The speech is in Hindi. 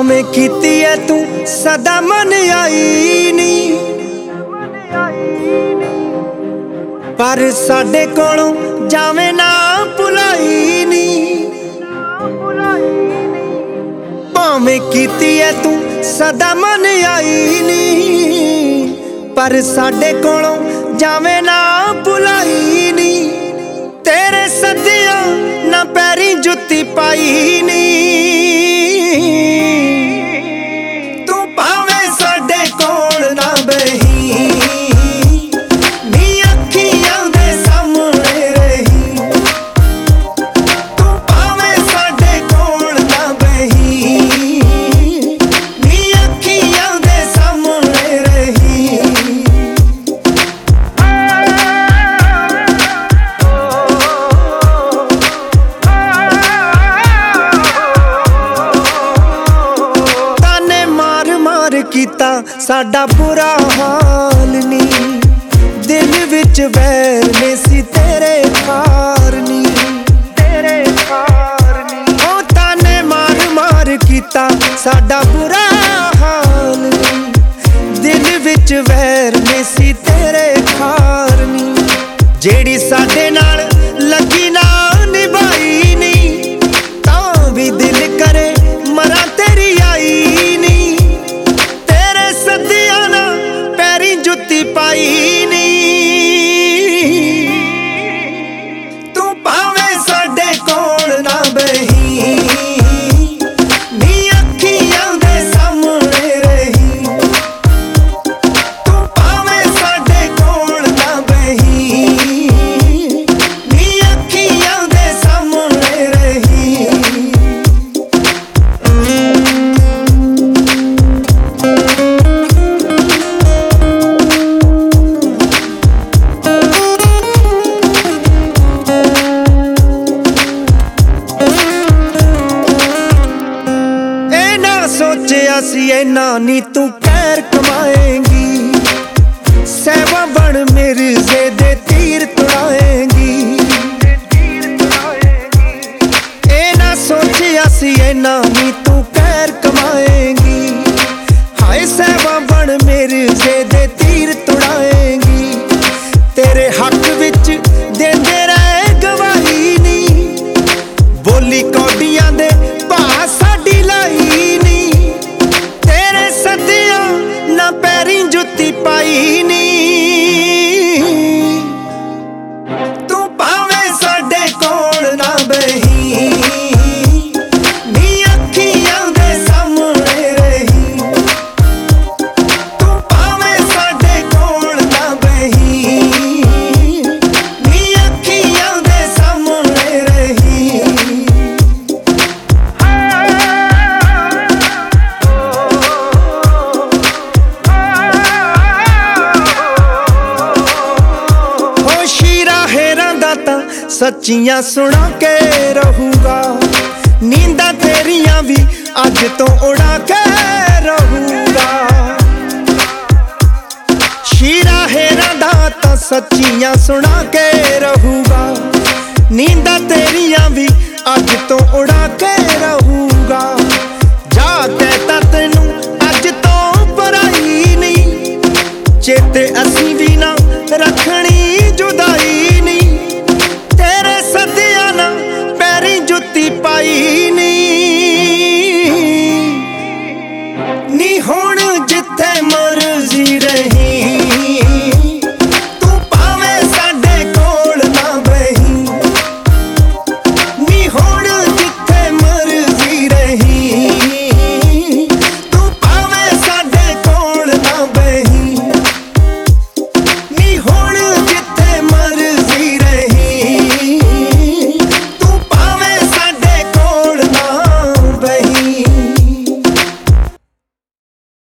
भावें कीती है तू सदा मन आई नी, पर साडे कोलों जावे ना भुलाई नी। भावें कीती है तू सदा मन आई नी, पर साडे कोलों जावे ना भुलाई नी। तेरे सदिया ना पैरी जुत्ती पाई नी, तू भावें साडे कोल ना बही, नी अखियां दे सामने रही। तू भावें साडे कोल ना बही, नी अखियां दे सामने रही। कीता साडा बुरा हाल नी, दिल विच वैर ने सी तेरे खार नी, तेरे खार नी। ओ ताने मार मार कीता साडा बुरा हाल नी, दिल विच वैर ने सी तेरे खार नी। जेड़ी साडे नाल लगी ना निभाई नी, तां भी दिल करे मरा तेरी आई नी। जुत्ती पाई नी, तू भावें साडे कोल ना बही, नी अखियां दे सामने रही। तू भावें साडे कोल ना बही, नी अखियां दे सामने रही। सोचिया सी ऐना नी तू कैर कमाएंगी, सहवा बन मिर्जे दे तीर तुड़ाएंगी। ए ना सोचिया सी ऐना नी तू कैर कमाएंगी, हाय सहवा बन मिर्जे दे तीर तुड़ाएंगी। तेरे हक विच देंदे रहे गवाही नी, बोली कौडियां दे भा साडी लाई नी। पैरी जुत्ती पाई नी, तू भावें साडे कोल ना बही, नी अखियां दे सामने रही। तू भावें साडे कोल ना बही, नी अखियां दे सामने रही। सच्चियां सुना के रहूगा, नींदा तेरियां भी अज तो उड़ा के रहूगा। शीरा हेरा दा तां सच्चियां सुना के रहूगा, नींदा तेरियां भी अज तो उड़ा के रहूगा। जा कहता तेनू अज तो पराई नहीं, चेते असी भी ना रखनी जुदाई नी। तेरे सदिया ना पैरी जुत्ती पाई नी, नी हुण जिथे